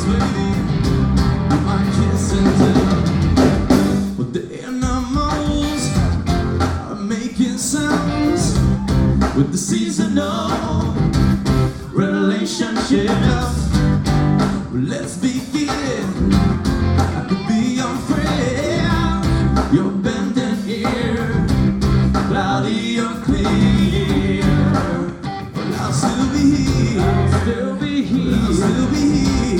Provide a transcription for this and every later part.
baby. You might kiss and tell. But the animals are making sounds with the seasonal relationships. Let's begin. I could be your friend. You're bending here, cloudy or clear. But I'll still be here. I'll still be here. I'll still be here.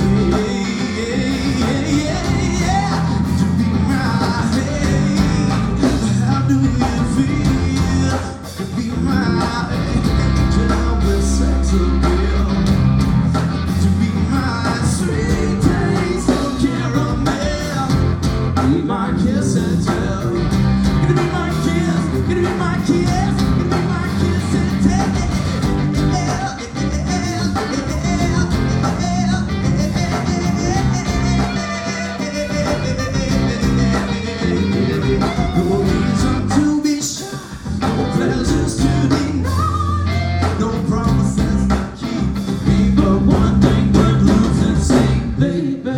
To be mine. How do you feel? To be mine. Angel with sex appeal. To be my sweet taste of caramel. Be my kiss and tell. Gonna be my kiss. Gonna be my kiss. Gonna be my kiss and tell. No reason to be shy. No pleasures to deny. No promises to keep. But one thing worth losing, say, baby.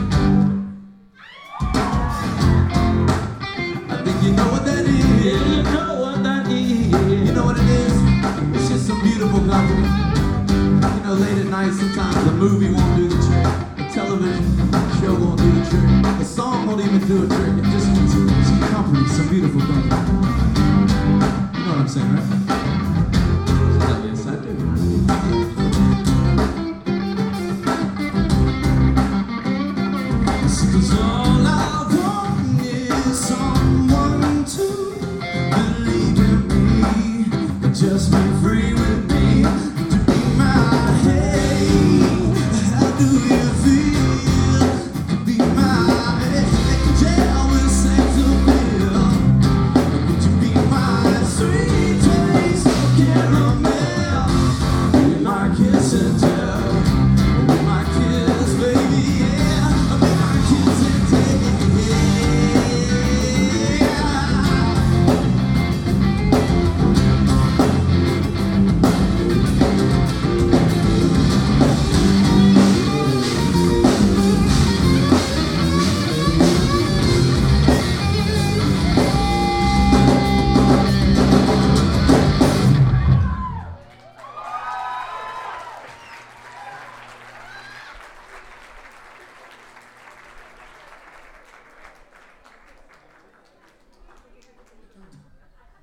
I think you know what that is. Yeah, you know what that is. You know what it is? It's just some beautiful company. You know, late at night sometimes the movie won't do the trick. The television show won't do the trick. The song won't even do a trick. It just needs some company, some beautiful company. You know what I'm saying, right? Yes, I do. 'Cause all I want is someone to believe in me, just be free with me, to be my hey. How do you